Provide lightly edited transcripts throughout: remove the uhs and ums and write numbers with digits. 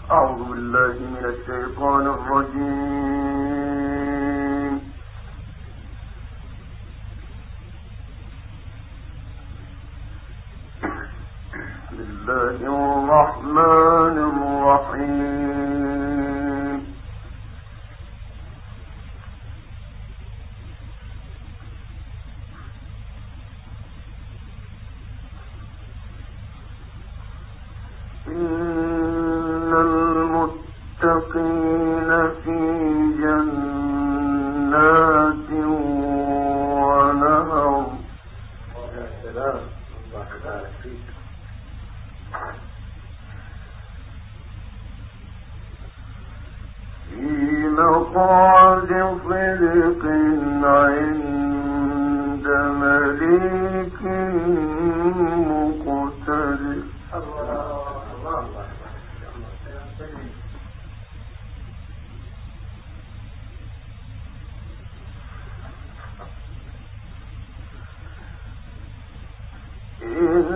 أعوذ بالله من الشيطان الرجيم. بسم الله الرحمن الرحيم. إن المتقين في جنات ونهر. في مقعد صدق عند مليك مقتدر. إن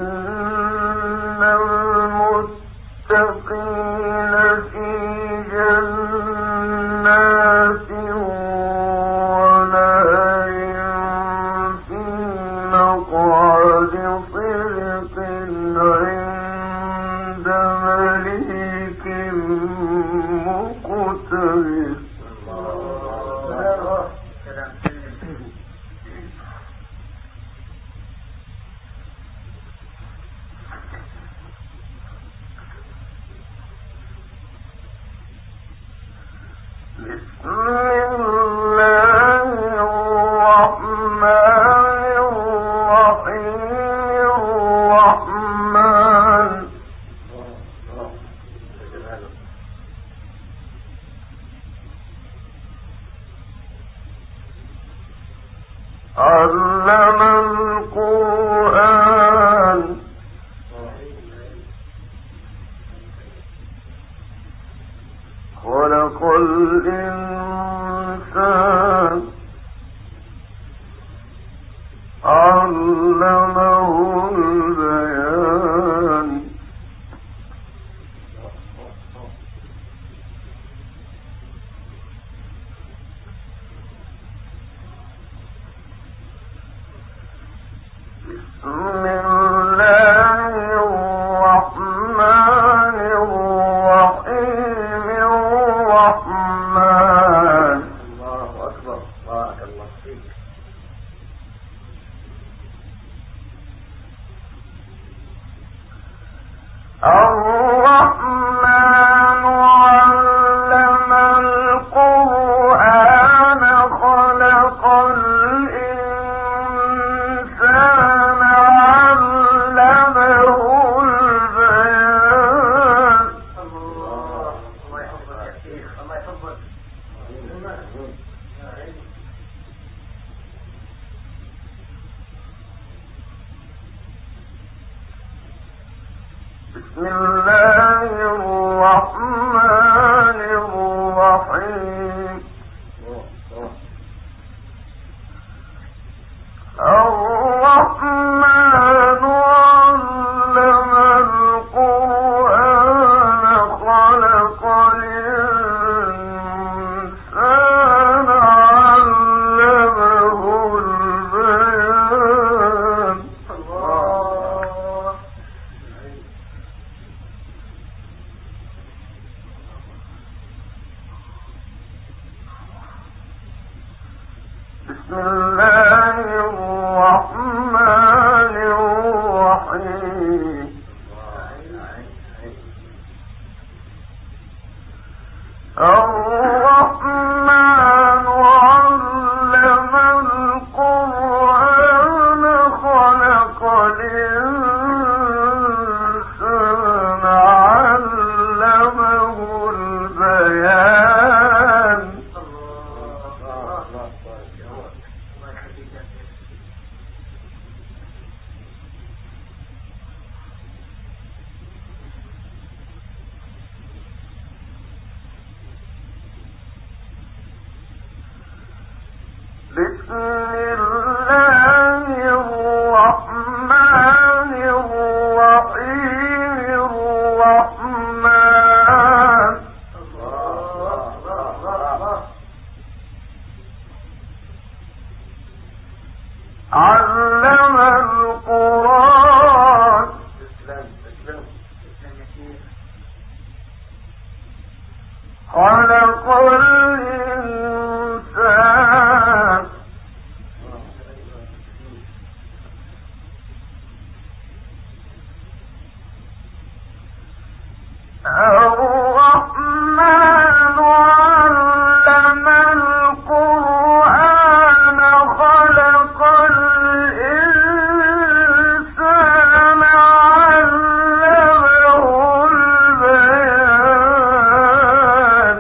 المتقين في جنات ونهر في مقعد صدق عند مليك مقتدر. بسم الله الرحمن الرحيم. الرحمن علم القرآن. خلق الإنسان علمه البيان. بسم الله الرحمن الرحيم. الرحمن الله أكبر. بارك الله فيك. الرحمن علم القرآن. خلق الإنسان علمه البيان. الله يحفظك يا شيخ. الله يحفظك. بسم الله الرحمن الرحيم. الرحمن علم القرآن. خلق الإنسان علمه البيان. بسم الله الرحمن الرحيم. الرحمن علم القرآن. خلق الإنسان علمه البيان. بسم الله الرحمن الرحيم. الرحمن خلق الإنسان الرحمن علم القرآن خلق الإنسان علمه البيان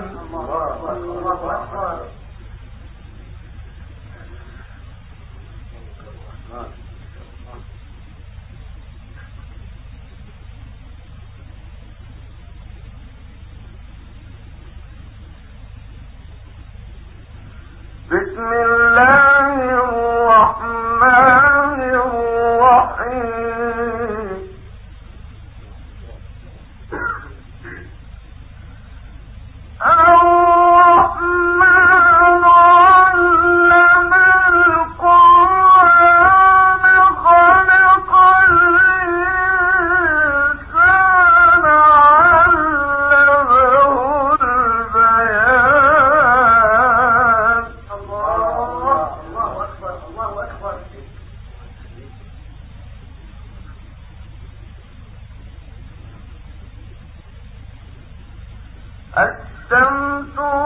بسم الله الرحمن الرحيم الرحمن علم القرآن خلق الإنسان علمه البيان الله أكبر الله أكبر. الشمس